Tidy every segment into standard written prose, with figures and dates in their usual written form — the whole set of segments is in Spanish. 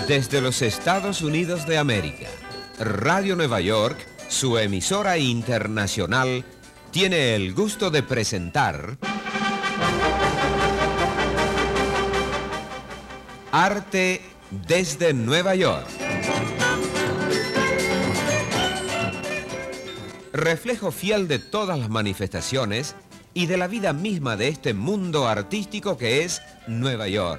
Desde los Estados Unidos de América, Radio Nueva York, su emisora internacional, tiene el gusto de presentar Arte desde Nueva York. Reflejo fiel de todas las manifestaciones y de la vida misma de este mundo artístico que es Nueva York.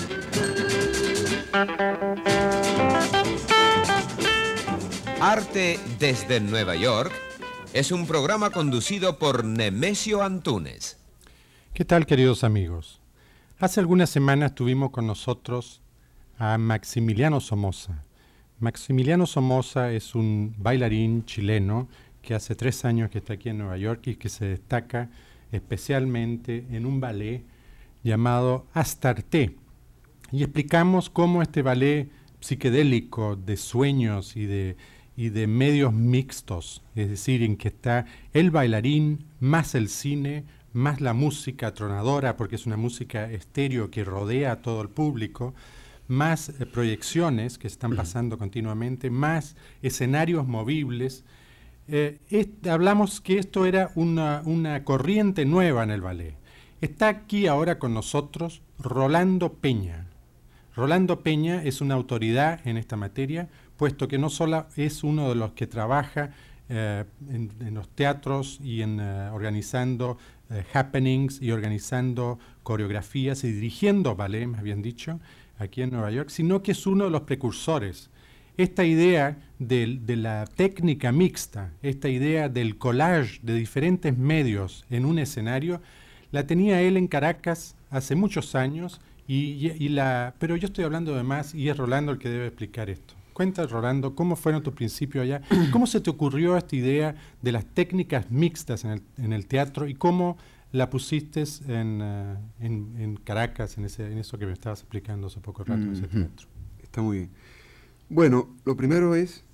Arte desde Nueva York es un programa conducido por Nemesio Antúnez. ¿Qué tal, queridos amigos? Hace algunas semanas tuvimos con nosotros a Maximiliano Somoza. Maximiliano Somoza es un bailarín chileno que hace 3 años que está aquí en Nueva York y que se destaca especialmente en un ballet llamado Astarté. Y explicamos cómo este ballet psicodélico de sueños y de medios mixtos, es decir, en que está el bailarín más el cine, más la música atronadora, porque es una música estéreo que rodea a todo el público, más proyecciones que están pasando continuamente, más escenarios movibles. Hablamos que esto era una corriente nueva en el ballet. Está aquí ahora con nosotros Rolando Peña. Rolando Peña es una autoridad en esta materia, puesto que no solo es uno de los que trabaja en los teatros y organizando happenings y organizando coreografías y dirigiendo ballet, más bien dicho, aquí en Nueva York, sino que es uno de los precursores. Esta idea de la técnica mixta, esta idea del collage de diferentes medios en un escenario, la tenía él en Caracas hace muchos años, pero yo estoy hablando de más y es Rolando el que debe explicar esto. Cuenta, Rolando, ¿cómo fueron tus principios allá? ¿Cómo se te ocurrió esta idea de las técnicas mixtas en el teatro y cómo la pusiste en Caracas, en eso que me estabas explicando hace poco rato, ese teatro? Está muy bien. Bueno, lo primero es,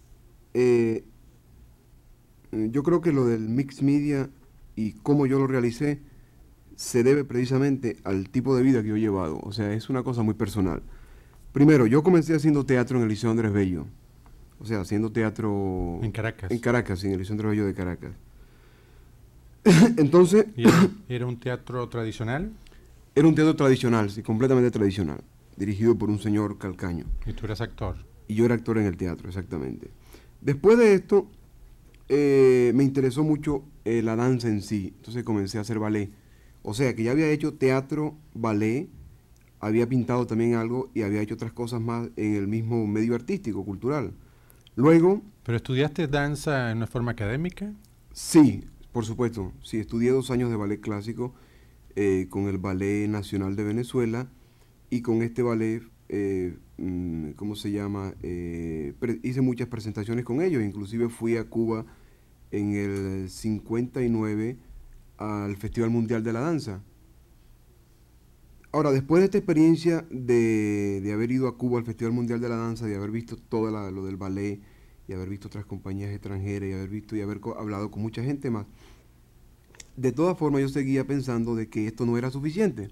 yo creo que lo del mixed media y cómo yo lo realicé se debe precisamente al tipo de vida que yo he llevado. O sea, es una cosa muy personal. Primero, yo comencé haciendo teatro en el Liceo Andrés Bello. O sea, haciendo teatro... En Caracas. En Caracas, en el Liceo Andrés Bello de Caracas. Entonces... ¿Era un teatro tradicional? Era un teatro tradicional, sí, completamente tradicional. Dirigido por un señor Calcaño. ¿Y tú eras actor? Y yo era actor en el teatro, exactamente. Después de esto, me interesó mucho la danza en sí. Entonces comencé a hacer ballet. O sea, que ya había hecho teatro, ballet, había pintado también algo y había hecho otras cosas más en el mismo medio artístico, cultural. Luego... ¿Pero estudiaste danza en una forma académica? Sí, por supuesto. Sí, estudié 2 años de ballet clásico con el Ballet Nacional de Venezuela y con este ballet, ¿cómo se llama? Hice muchas presentaciones con ellos, inclusive fui a Cuba en el 59 al Festival Mundial de la Danza. Ahora, después de esta experiencia de haber ido a Cuba al Festival Mundial de la Danza, de haber visto todo lo del ballet, y haber visto otras compañías extranjeras, y haber visto y haber hablado con mucha gente más, de todas formas yo seguía pensando de que esto no era suficiente.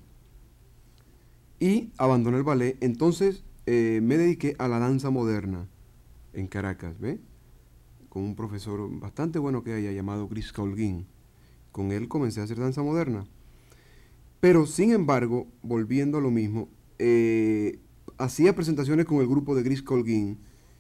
Y abandoné el ballet. Entonces me dediqué a la danza moderna en Caracas, ¿ve? Con un profesor bastante bueno que haya llamado Chris Colguín. Con él comencé a hacer danza moderna. Pero, sin embargo, volviendo a lo mismo, hacía presentaciones con el grupo de Chris Colguín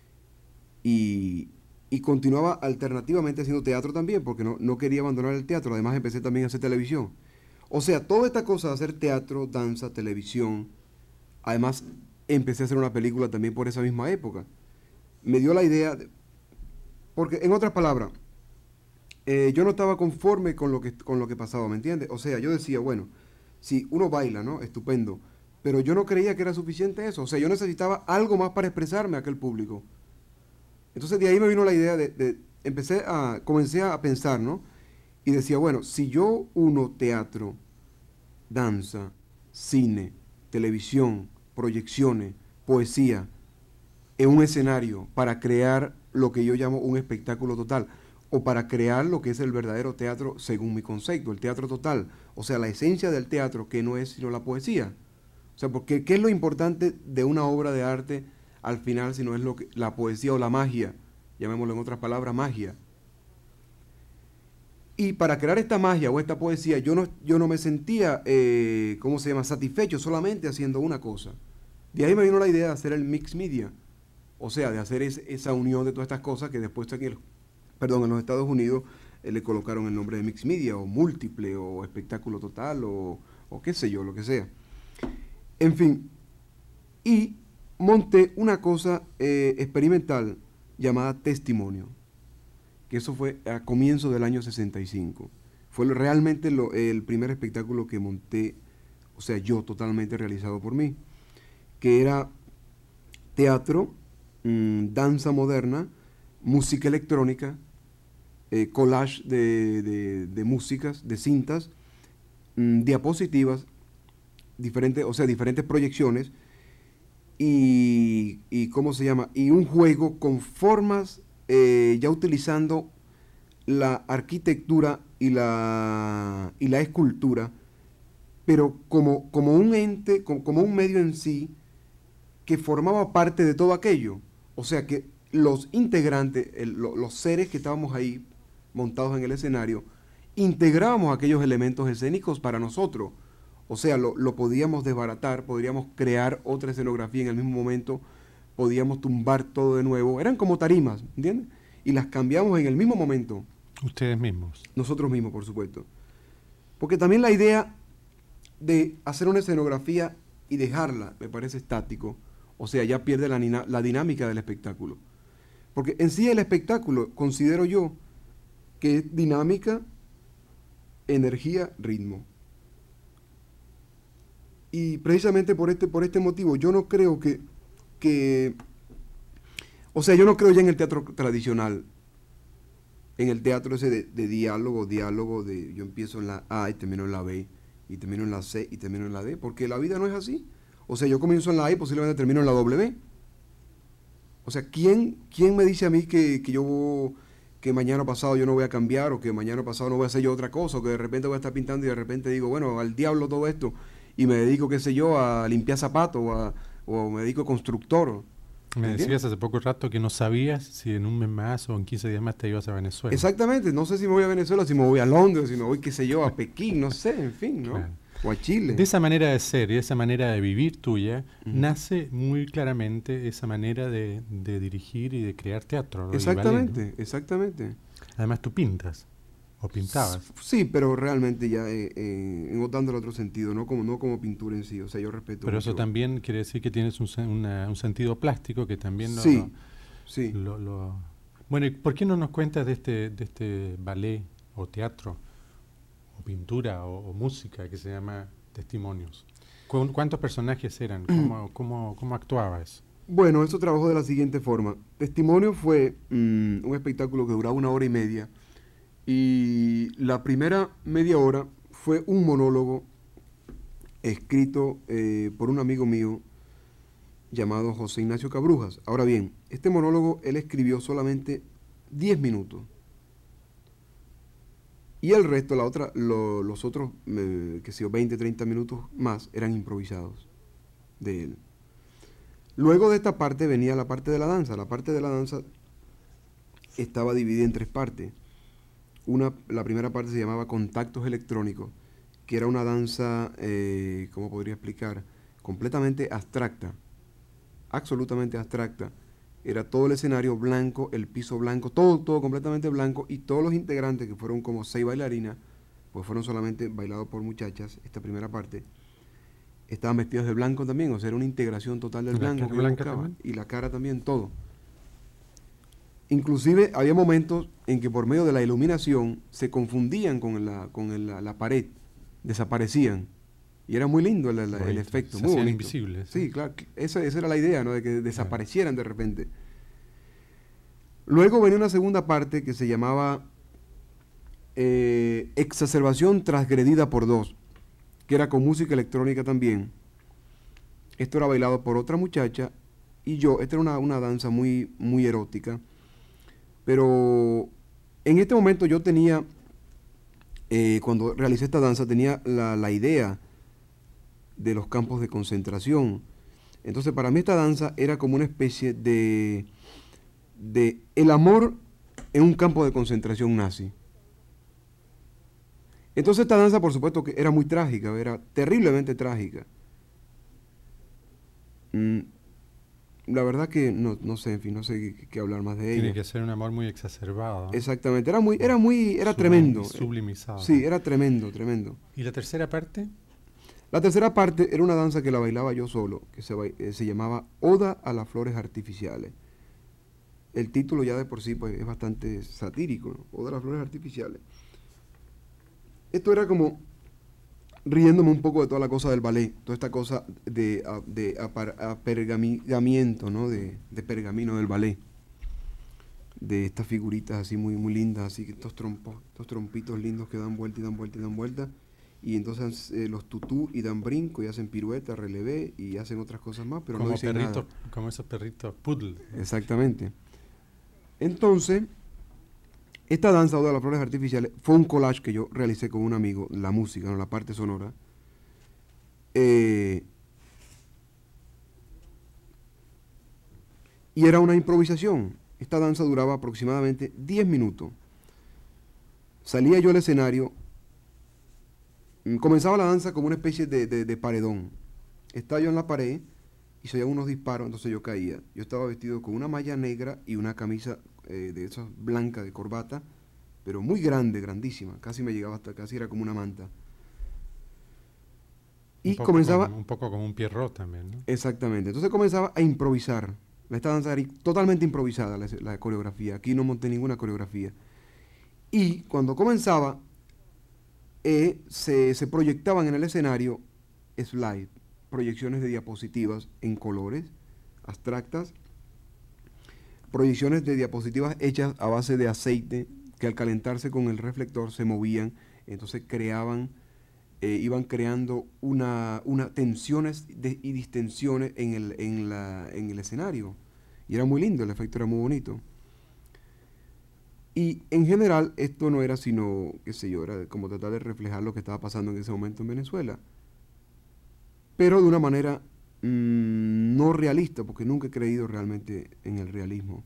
y continuaba alternativamente haciendo teatro también, porque no quería abandonar el teatro. Además, empecé también a hacer televisión. O sea, toda esta cosa de hacer teatro, danza, televisión, además empecé a hacer una película también por esa misma época. Me dio la idea, porque en otras palabras, yo no estaba conforme con lo que pasaba, ¿me entiendes? O sea, yo decía, bueno, si uno baila, ¿no? Estupendo. Pero yo no creía que era suficiente eso. O sea, yo necesitaba algo más para expresarme a aquel público. Entonces de ahí me vino la idea comencé a pensar, ¿no? Y decía, bueno, si yo uno teatro, danza, cine, televisión, proyecciones, poesía, en un escenario para crear lo que yo llamo un espectáculo total, o para crear lo que es el verdadero teatro según mi concepto, el teatro total, o sea, la esencia del teatro que no es sino la poesía. O sea, porque ¿qué es lo importante de una obra de arte al final, sino es la poesía o la magia, llamémoslo en otras palabras, magia. Y para crear esta magia o esta poesía, yo no me sentía, satisfecho solamente haciendo una cosa. De ahí me vino la idea de hacer el mix media, o sea, de hacer esa unión de todas estas cosas que después aquí, en los Estados Unidos le colocaron el nombre de mix media, o múltiple, o espectáculo total, o qué sé yo, lo que sea. En fin, y monté una cosa experimental llamada Testimonio, que eso fue a comienzos del año 65. Fue realmente el primer espectáculo que monté, o sea, yo totalmente realizado por mí, que era teatro, danza moderna, música electrónica, collage de músicas, de cintas, diapositivas, diferentes proyecciones, y un juego con formas, ya utilizando la arquitectura y la escultura, pero como un ente, como un medio en sí, que formaba parte de todo aquello. O sea que los integrantes, los seres que estábamos ahí montados en el escenario, integrábamos aquellos elementos escénicos para nosotros. O sea, lo podíamos desbaratar, podríamos crear otra escenografía en el mismo momento, podíamos tumbar todo de nuevo. Eran como tarimas, ¿entiendes? Y las cambiamos en el mismo momento. Ustedes mismos. Nosotros mismos, por supuesto. Porque también la idea de hacer una escenografía y dejarla me parece estático. O sea, ya pierde la dinámica del espectáculo. Porque en sí el espectáculo, considero yo, que es dinámica, energía, ritmo. Y precisamente por este motivo, yo no creo yo no creo ya en el teatro tradicional, en el teatro ese de diálogo, yo empiezo en la A y termino en la B, y termino en la C y termino en la D, porque la vida no es así. O sea, yo comienzo en la A y posiblemente termino en la W. O sea, ¿quién me dice a mí que mañana pasado yo no voy a cambiar, o que mañana pasado no voy a hacer yo otra cosa, o que de repente voy a estar pintando y de repente digo, bueno, al diablo todo esto, y me dedico, qué sé yo, a limpiar zapatos, o me dedico a constructor? Me decías hace poco rato que no sabías si en un mes más o en 15 días más te ibas a Venezuela. Exactamente, no sé si me voy a Venezuela, si me voy a Londres, si me voy, qué sé yo, a Pekín, no sé, en fin, ¿no? Claro. O a Chile. De esa manera de ser y de esa manera de vivir tuya, nace muy claramente esa manera de dirigir y de crear teatro. Exactamente, ballet, ¿no? Exactamente. Además tú pintas, o pintabas. Sí, pero realmente ya engotando el otro sentido, no como pintura en sí, o sea, yo respeto Pero mucho. eso también quiere decir que tienes un sentido plástico que también Sí. Bueno, ¿y por qué no nos cuentas de este ballet o teatro o pintura o música que se llama Testimonios? ¿Cuántos personajes eran? ¿Cómo actuabas? Bueno, eso trabajó de la siguiente forma. Testimonio fue un espectáculo que duraba 1 hora y media, y la primera media hora fue un monólogo escrito por un amigo mío llamado José Ignacio Cabrujas. Ahora bien, este monólogo él escribió solamente 10 minutos. Y el resto, los otros, 20, 30 minutos más, eran improvisados de él. Luego de esta parte venía la parte de la danza. La parte de la danza estaba dividida en 3 partes. La primera parte se llamaba Contactos Electrónicos, que era una danza, ¿cómo podría explicar? Completamente abstracta, absolutamente abstracta. Era todo el escenario blanco, el piso blanco, todo completamente blanco, y todos los integrantes, que fueron como 6 bailarinas, pues fueron solamente bailados por muchachas, esta primera parte, estaban vestidos de blanco también, o sea, era una integración total del blanco que yo buscaba, y la cara también, todo. Inclusive había momentos en que por medio de la iluminación se confundían con la pared, desaparecían. Y era muy lindo el efecto, muy bonito. Invisibles. Sí, claro, esa era la idea, ¿no? De que desaparecieran de repente. Luego venía una segunda parte que se llamaba Exacerbación transgredida por 2, que era con música electrónica también. Esto era bailado por otra muchacha y yo. Esta era una danza muy, muy erótica. Pero en este momento yo tenía, cuando realicé esta danza, tenía la idea de los campos de concentración. Entonces para mí esta danza era como una especie de el amor en un campo de concentración nazi. Entonces esta danza, por supuesto, que era muy trágica, era terriblemente trágica. La verdad que no sé, en fin, no sé qué hablar más de ella. Tiene que ser un amor muy exacerbado. Exactamente, era tremendo. Sublimizado. Sí, era tremendo, tremendo. ¿Y la tercera parte? La tercera parte era una danza que la bailaba yo solo, que se llamaba Oda a las Flores Artificiales. El título ya de por sí pues, es bastante satírico, ¿no? Oda a las Flores Artificiales. Esto era como riéndome un poco de toda la cosa del ballet, toda esta cosa de apergamamiento, ¿no? De pergamino del ballet, de estas figuritas así muy, muy lindas, así que estos trompitos lindos que dan vuelta y dan vuelta y dan vuelta, y entonces los tutú y dan brinco y hacen pirueta, relevé y hacen otras cosas más, pero como no dicen perritos, nada. como esos perritos poodle. Exactamente. Entonces, esta danza, Oda a las Flores Artificiales, fue un collage que yo realicé con un amigo, la música, ¿no? La parte sonora. Y era una improvisación. Esta danza duraba aproximadamente 10 minutos. Salía yo al escenario, comenzaba la danza como una especie de paredón. Estaba yo en la pared y se oían unos disparos, entonces yo caía. Yo estaba vestido con una malla negra y una camisa de esas blanca de corbata, pero muy grande, grandísima, casi me llegaba hasta, casi era como una manta. Y comenzaba... un poco como un Pierrot también, ¿no? Exactamente, entonces comenzaba a improvisar. Esta danza era totalmente improvisada, la coreografía, aquí no monté ninguna coreografía. Y cuando comenzaba, se proyectaban en el escenario slides, proyecciones de diapositivas en colores, abstractas, proyecciones de diapositivas hechas a base de aceite que al calentarse con el reflector se movían, entonces iban creando una tensiones y distensiones en el escenario. Y era muy lindo, el efecto era muy bonito. Y en general esto no era sino, qué sé yo, era como tratar de reflejar lo que estaba pasando en ese momento en Venezuela. Pero de una manera no realista, porque nunca he creído realmente en el realismo.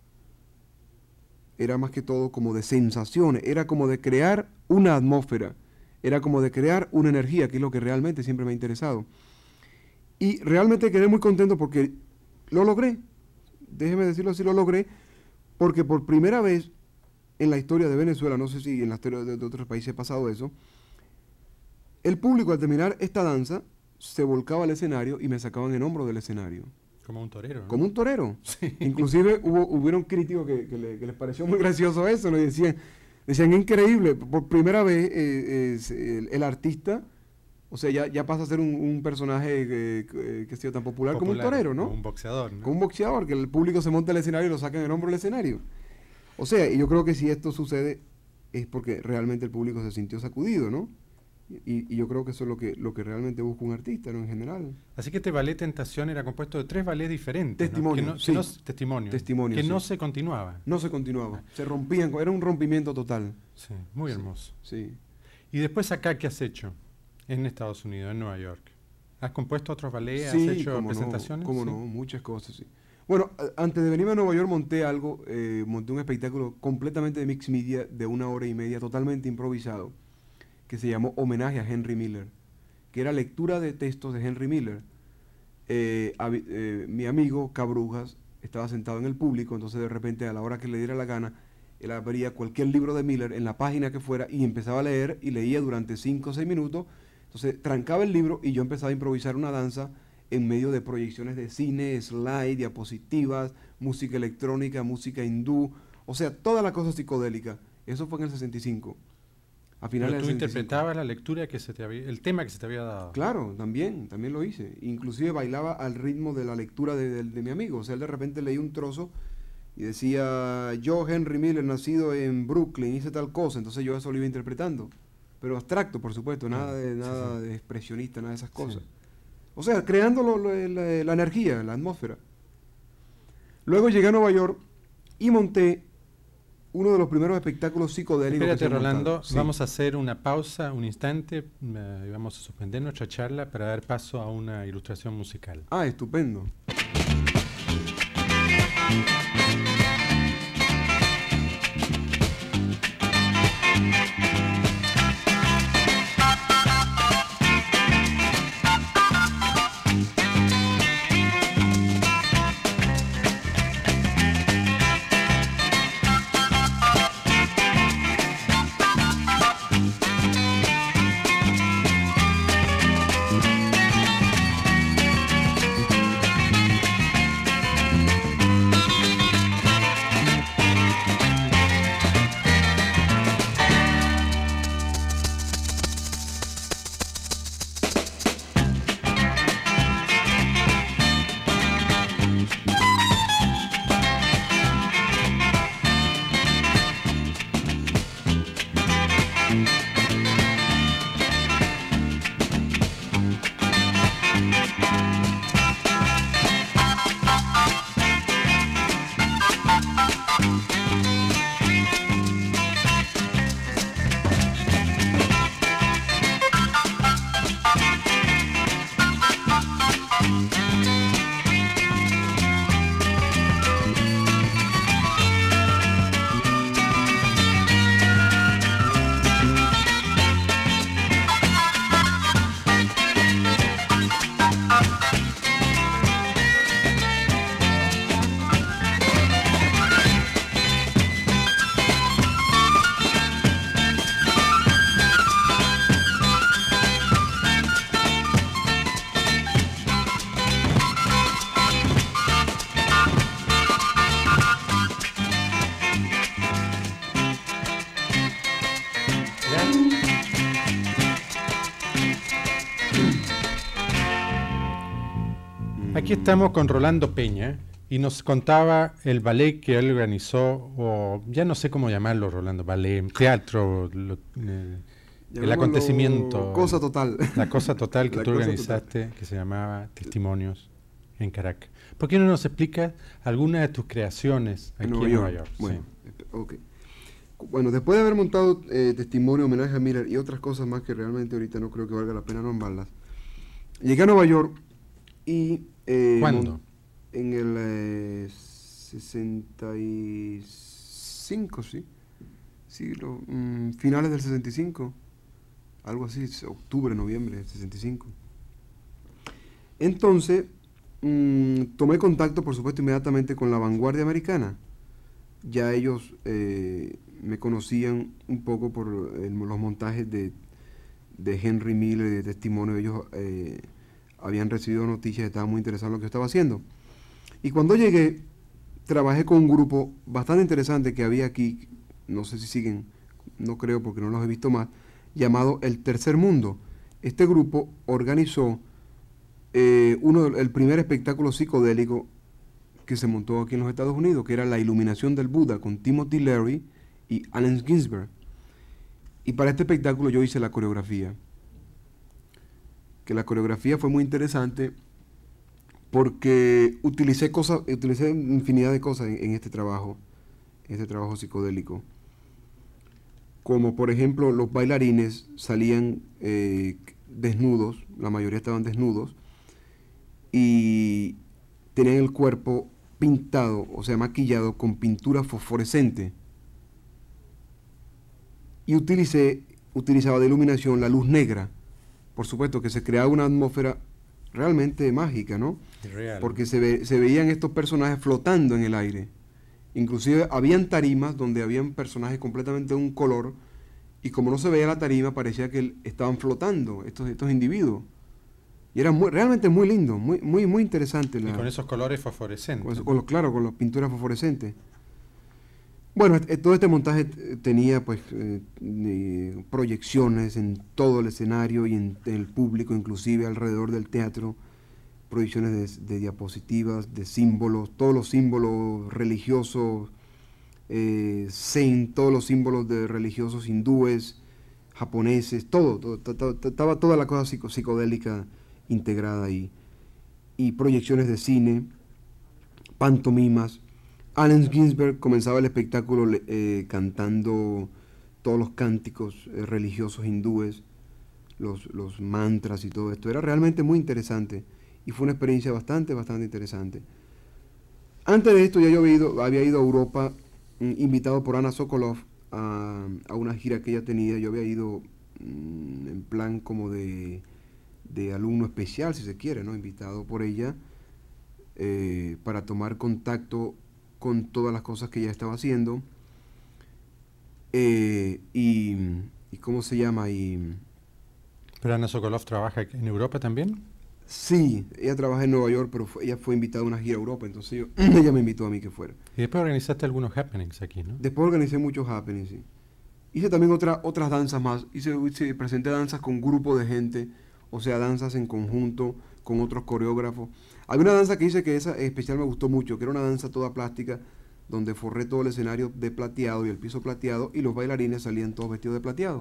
Era más que todo como de sensaciones, era como de crear una atmósfera, era como de crear una energía, que es lo que realmente siempre me ha interesado. Y realmente quedé muy contento porque lo logré, déjeme decirlo así, lo logré, porque por primera vez en la historia de Venezuela, no sé si en la historia de otros países ha pasado eso, el público al terminar esta danza se volcaba al escenario y me sacaban en hombro del escenario. Como un torero, ¿no? Como un torero. Sí. Inclusive hubieron críticos que les pareció muy gracioso eso, le decían increíble, por primera vez el artista, o sea, ya pasa a ser un personaje que ha sido tan popular como un torero, ¿no? Como un boxeador, ¿no? Como un boxeador, que el público se monta al escenario y lo sacan en hombro del escenario. O sea, y yo creo que si esto sucede es porque realmente el público se sintió sacudido, ¿no? Y yo creo que eso es lo que realmente busca un artista, ¿no? En general. Así que este ballet Tentación era compuesto de 3 ballets diferentes. Testimonio, ¿no? sí. Testimonio. Testimonio, Que sí. no se continuaban. No se continuaba, se rompían, era un rompimiento total. Sí, muy hermoso. Sí. Y después acá, ¿qué has hecho? En Estados Unidos, en Nueva York. ¿Has compuesto otros ballets? Sí, ¿Has hecho cómo presentaciones? No, cómo Sí. no, muchas cosas, sí. Bueno, antes de venirme a Nueva York monté un espectáculo completamente de mixed media de 1 hora y media, totalmente improvisado, que se llamó Homenaje a Henry Miller, que era lectura de textos de Henry Miller. Mi amigo Cabrujas estaba sentado en el público, entonces de repente a la hora que le diera la gana, él abría cualquier libro de Miller en la página que fuera y empezaba a leer y leía durante 5 o 6 minutos, entonces trancaba el libro y yo empezaba a improvisar una danza en medio de proyecciones de cine, slide, diapositivas, música electrónica, música hindú, o sea, toda la cosa psicodélica. Eso fue en el 65. A finales Pero tú del 65. interpretabas la lectura que se te había, el tema que se te había dado. Claro, también lo hice. Inclusive bailaba al ritmo de la lectura de mi amigo. O sea, él de repente leía un trozo y decía, yo, Henry Miller, nacido en Brooklyn, hice tal cosa. Entonces yo eso lo iba interpretando. Pero abstracto, por supuesto, nada de expresionista, nada de esas cosas. Sí. O sea, creando la energía, la atmósfera. Luego llegué a Nueva York y monté uno de los primeros espectáculos psicodélicos. Espérate, Rolando, sí. Vamos a hacer una pausa, un instante, y vamos a suspender nuestra charla para dar paso a una ilustración musical. Ah, estupendo. Aquí estamos con Rolando Peña y nos contaba el ballet que él organizó, o ya no sé cómo llamarlo, Rolando, ballet, teatro, el acontecimiento. Cosa total. La cosa total que tú organizaste, total, que se llamaba Testimonios en Caracas. ¿Por qué no nos explicas algunas de tus creaciones aquí en Nueva York? Bueno, sí. Okay. Bueno, después de haber montado Testimonio, homenaje a Miller y otras cosas más que realmente ahorita no creo que valga la pena nombrarlas, llegué a Nueva York y... ¿Cuándo? En el 65, sí. Finales del 65. Algo así, octubre, noviembre del 65. Entonces, tomé contacto, por supuesto, inmediatamente con la vanguardia americana. Ya ellos me conocían un poco por los montajes de Henry Miller, de Testimonio. Ellos... habían recibido noticias, estaban muy interesados en lo que yo estaba haciendo. Y cuando llegué, trabajé con un grupo bastante interesante que había aquí, no sé si siguen, no creo porque no los he visto más, llamado El Tercer Mundo. Este grupo organizó el primer espectáculo psicodélico que se montó aquí en los Estados Unidos, que era La Iluminación del Buda, con Timothy Leary y Allen Ginsberg. Y para este espectáculo yo hice la coreografía. Que la coreografía fue muy interesante porque utilicé infinidad de cosas en este trabajo psicodélico. Como por ejemplo, los bailarines salían desnudos, la mayoría estaban desnudos, y tenían el cuerpo pintado, o sea, maquillado con pintura fosforescente. Y utilizaba de iluminación la luz negra. Por supuesto que se creaba una atmósfera realmente mágica, ¿no? Real. Porque se veían estos personajes flotando en el aire. Inclusive habían tarimas donde habían personajes completamente de un color, y como no se veía la tarima, parecía que estaban flotando estos individuos. Y era realmente muy lindo, muy interesante. Y con esos colores fosforescentes. Con las pinturas fosforescentes. Bueno, todo este montaje tenía pues proyecciones en todo el escenario y en el público, inclusive alrededor del teatro, proyecciones de diapositivas, de símbolos, todos los símbolos religiosos, zen, todos los símbolos de religiosos hindúes, japoneses, estaba toda la cosa psicodélica integrada ahí, y proyecciones de cine, pantomimas. Allen Ginsberg comenzaba el espectáculo cantando todos los cánticos religiosos hindúes, los mantras y todo esto. Era realmente muy interesante y fue una experiencia bastante interesante. Antes de esto ya yo había ido a Europa, invitado por Anna Sokolov a una gira que ella tenía. Yo había ido en plan como de alumno especial, si se quiere, ¿no? Invitado por ella para tomar contacto con todas las cosas que ella estaba haciendo. Y ¿cómo se llama? ¿Pero Anna Sokolov trabaja en Europa también? Sí, ella trabaja en Nueva York, pero ella fue invitada a una gira a Europa, entonces ella me invitó a mí que fuera. Y después organizaste algunos happenings aquí, ¿no? Después organicé muchos happenings, sí. Hice también otras danzas más. Presenté danzas con grupos de gente, o sea, danzas en conjunto con otros coreógrafos. Había una danza que hice que esa especial me gustó mucho, que era una danza toda plástica, donde forré todo el escenario de plateado y el piso plateado, y los bailarines salían todos vestidos de plateado,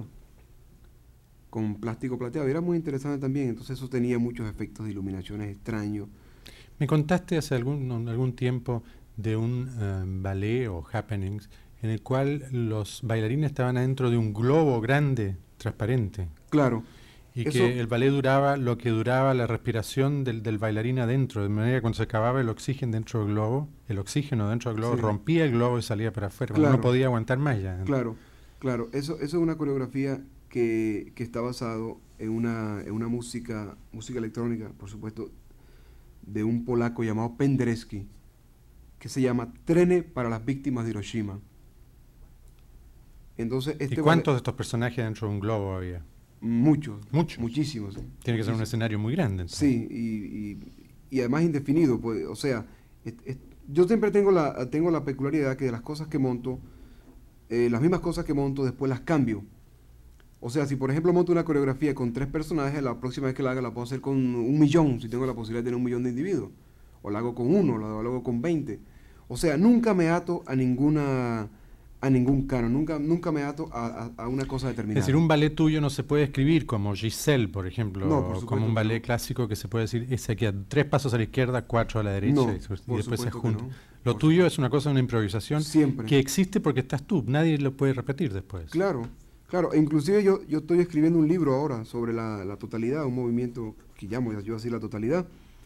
con plástico plateado. Y era muy interesante también, entonces eso tenía muchos efectos de iluminaciones extraños. Me contaste hace algún tiempo de un ballet o happenings en el cual los bailarines estaban adentro de un globo grande, transparente. Claro. Y que el ballet duraba lo que duraba la respiración del bailarín adentro, de manera que cuando se acababa el oxígeno dentro del globo, sí, rompía el globo y salía para afuera, claro, no podía aguantar más ya. Claro. Eso es una coreografía que está basado en una música electrónica, por supuesto, de un polaco llamado Penderecki, que se llama Trene para las víctimas de Hiroshima. Entonces, ¿Y cuántos de estos personajes dentro de un globo había? Muchísimos. Sí. Tiene que ser un escenario muy grande. Entonces. Sí, y además indefinido, pues, o sea, yo siempre tengo la peculiaridad que de las cosas que monto, las mismas cosas que monto después las cambio. O sea, si por ejemplo monto una coreografía con 3 personajes, la próxima vez que la haga la puedo hacer con 1.000.000, si tengo la posibilidad de tener 1.000.000 de individuos. O la hago con 1, o la hago con 20. O sea, nunca me ato a ningún canon, nunca me ato a una cosa determinada. Es decir, un ballet tuyo no se puede escribir como Giselle, por ejemplo, no, como un ballet clásico que se puede decir, ese aquí a 3 pasos a la izquierda, 4 a la derecha, y después se junta. No. Lo tuyo es una cosa, una improvisación siempre, que existe porque estás tú, nadie lo puede repetir después. Claro, inclusive yo estoy escribiendo un libro ahora sobre la totalidad, un movimiento que llamo yo así la totalidad,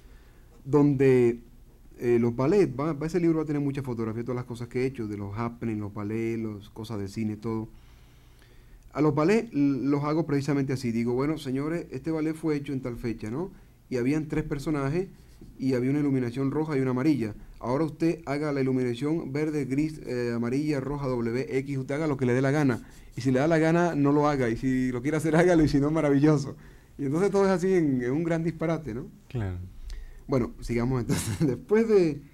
donde los ballets, ese libro va a tener muchas fotografías, todas las cosas que he hecho, de los happenings, los ballets, las cosas de cine, todo. A los ballets los hago precisamente así, digo, bueno, señores, este ballet fue hecho en tal fecha, ¿no? Y habían 3 personajes y había una iluminación roja y una amarilla. Ahora usted haga la iluminación verde, gris, amarilla, roja, X, usted haga lo que le dé la gana. Y si le da la gana, no lo haga, y si lo quiere hacer, hágalo, y si no, maravilloso. Y entonces todo es así en un gran disparate, ¿no? Claro. Bueno, sigamos entonces. Después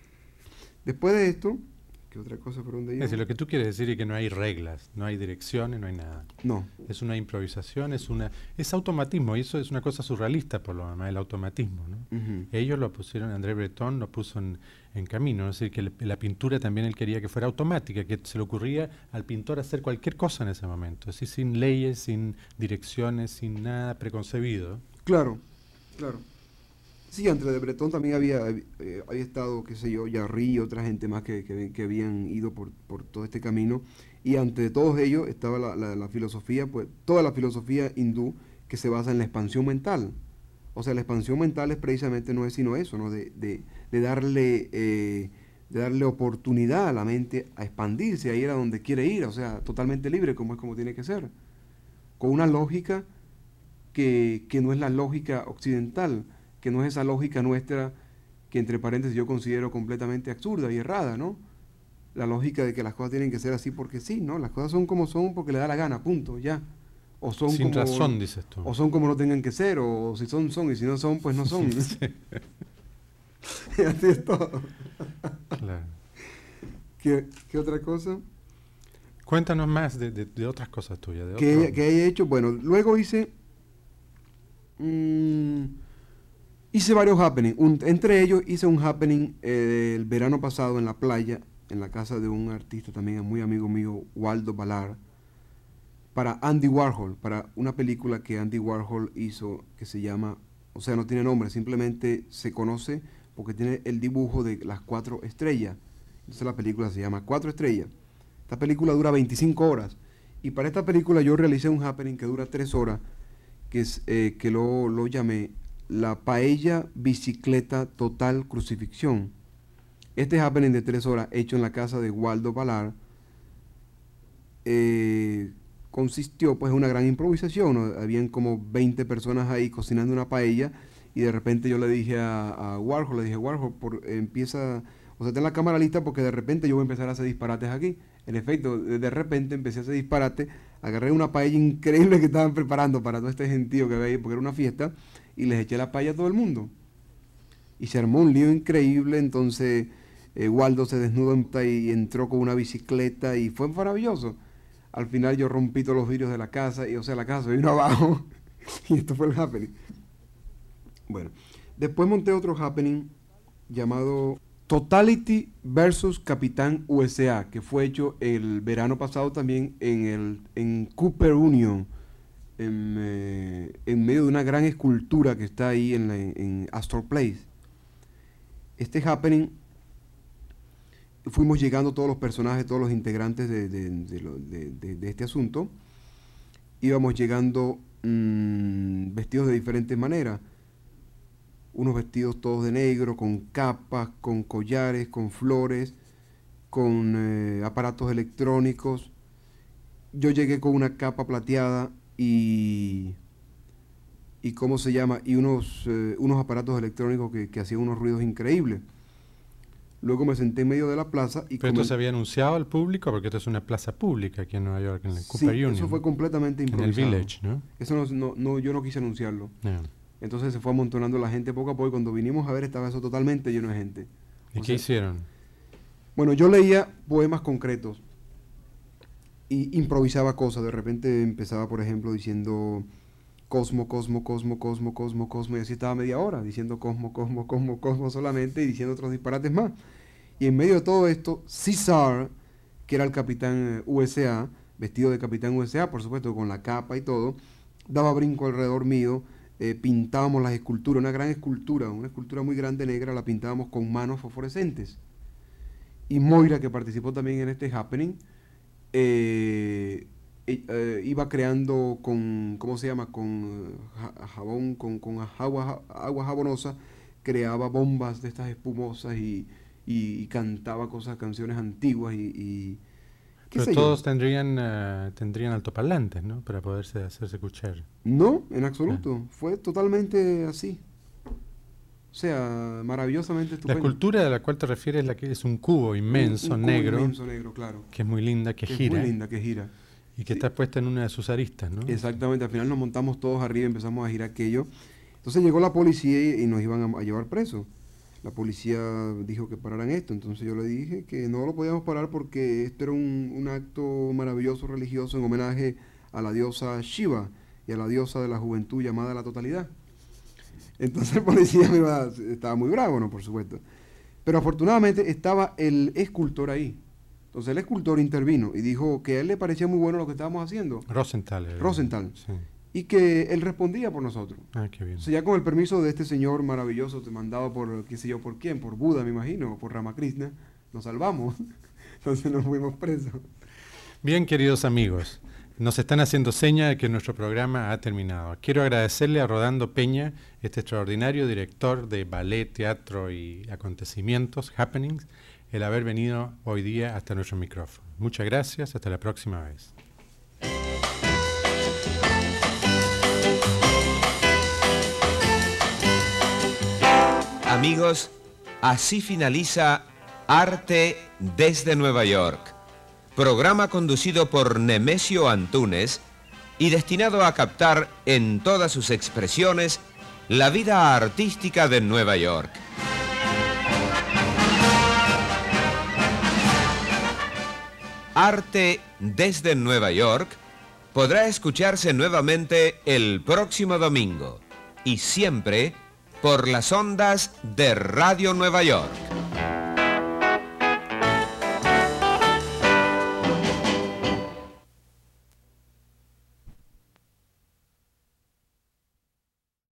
de esto, ¿qué otra cosa por donde iba? Es decir, lo que tú quieres decir es que no hay reglas, no hay direcciones, no hay nada. No. Es una improvisación, es automatismo, y eso es una cosa surrealista por lo demás, el automatismo, ¿no? Uh-huh. Ellos lo pusieron, André Breton lo puso en camino, es decir, que la pintura también él quería que fuera automática, que se le ocurría al pintor hacer cualquier cosa en ese momento, así sin leyes, sin direcciones, sin nada preconcebido. Claro. Sí, antes de Breton también había estado, qué sé yo, Jarry y otra gente más que habían ido por todo este camino. Y antes de todos ellos estaba la filosofía, pues toda la filosofía hindú que se basa en la expansión mental. O sea, la expansión mental es precisamente no es sino eso, ¿no? De darle oportunidad a la mente a expandirse, a ir a donde quiere ir, o sea, totalmente libre, como tiene que ser. Con una lógica que no es la lógica occidental, que no es esa lógica nuestra que entre paréntesis yo considero completamente absurda y errada, ¿no? La lógica de que las cosas tienen que ser así porque sí, ¿no? Las cosas son como son porque le da la gana, punto, ya. O son sin como, razón, dices tú. O son como no tengan que ser, o si son, y si no son, pues no son. Sí. Y así es todo. Claro. ¿Qué otra cosa? Cuéntanos más de otras cosas tuyas. Que haya hecho, bueno, luego hice varios happenings. Entre ellos hice un happening el verano pasado en la playa, en la casa de un artista también muy amigo mío, Waldo Ballard, para Andy Warhol, para una película que Andy Warhol hizo que se llama, o sea, no tiene nombre, simplemente se conoce porque tiene el dibujo de las 4 estrellas Entonces la película se llama 4 estrellas. Esta película dura 25 horas. Y para esta película yo realicé un happening que dura 3 horas, que es que lo llamé la paella bicicleta total crucifixión. Este happening de 3 horas hecho en la casa de Waldo Valar consistió pues en una gran improvisación, ¿no? Habían como 20 personas ahí cocinando una paella y de repente yo le dije a Warhol, empieza, o sea, ten la cámara lista porque de repente yo voy a empezar a hacer disparates aquí. En efecto, de repente empecé a hacer disparates, agarré una paella increíble que estaban preparando para todo este gentío que había ahí porque era una fiesta y les eché la paella a todo el mundo. Y se armó un lío increíble, entonces Waldo se desnudó y entró con una bicicleta y fue maravilloso. Al final yo rompí todos los vidrios de la casa y o sea la casa se vino abajo y esto fue el happening. Bueno, después monté otro happening llamado Totality versus Capitán USA, que fue hecho el verano pasado también en Cooper Union, en medio de una gran escultura que está ahí en Astor Place. Este happening fuimos llegando todos los personajes, todos los integrantes de este asunto. Íbamos llegando vestidos de diferentes maneras. Unos vestidos todos de negro, con capas, con collares, con flores, con aparatos electrónicos. Yo llegué con una capa plateada y ¿cómo se llama? Y unos aparatos electrónicos que hacían unos ruidos increíbles. Luego me senté en medio de la plaza y... ¿Pero esto se había anunciado al público? Porque esto es una plaza pública aquí en Nueva York, en el Cooper Union. Eso fue completamente improvisado. En el Village, ¿no? Eso no, yo no quise anunciarlo. Yeah. Entonces se fue amontonando la gente poco a poco y cuando vinimos a ver estaba eso totalmente lleno de gente. ¿Y qué hicieron? Bueno, yo leía poemas concretos y improvisaba cosas. De repente empezaba, por ejemplo, diciendo cosmo, cosmo, cosmo, cosmo, cosmo, cosmo, y así estaba media hora diciendo cosmo, cosmo, cosmo, cosmo solamente y diciendo otros disparates más. Y en medio de todo esto, César, que era el capitán USA, vestido de capitán USA, por supuesto, con la capa y todo, daba brinco alrededor mío. Pintábamos las esculturas, una escultura muy grande negra, la pintábamos con manos fosforescentes. Y Moira, que participó también en este happening, iba creando con, ¿cómo se llama? Con jabón, con agua jabonosa, creaba bombas de estas espumosas y cantaba canciones antiguas Pero todos tendrían altoparlantes, ¿no? Para poderse hacerse escuchar. No, en absoluto. Fue totalmente así. O sea, maravillosamente estupendo. La escultura de la cual te refieres es un cubo inmenso, negro. Inmenso negro, claro. Que es muy linda, que gira. Muy linda, que gira. Y que está puesta en una de sus aristas, ¿no? Exactamente. Al final nos montamos todos arriba y empezamos a girar aquello. Entonces llegó la policía y nos iban a llevar presos. La policía dijo que pararan esto, entonces yo le dije que no lo podíamos parar porque esto era un acto maravilloso religioso en homenaje a la diosa Shiva y a la diosa de la juventud llamada la totalidad. Entonces el policía estaba muy bravo, ¿no? Por supuesto. Pero afortunadamente estaba el escultor ahí. Entonces el escultor intervino y dijo que a él le parecía muy bueno lo que estábamos haciendo. Rosenthal. Sí. Y que él respondía por nosotros. Ah, qué bien. O sea, ya con el permiso de este señor maravilloso, mandado por, qué sé yo, por quién, por Buda, me imagino, o por Ramakrishna, nos salvamos. Entonces nos fuimos presos. Bien, queridos amigos, nos están haciendo seña de que nuestro programa ha terminado. Quiero agradecerle a Rodando Peña, este extraordinario director de ballet, teatro y acontecimientos, happenings, el haber venido hoy día hasta nuestro micrófono. Muchas gracias, hasta la próxima vez. Amigos, así finaliza Arte desde Nueva York, programa conducido por Nemesio Antúnez y destinado a captar en todas sus expresiones la vida artística de Nueva York. Arte desde Nueva York podrá escucharse nuevamente el próximo domingo y siempre por las ondas de Radio Nueva York.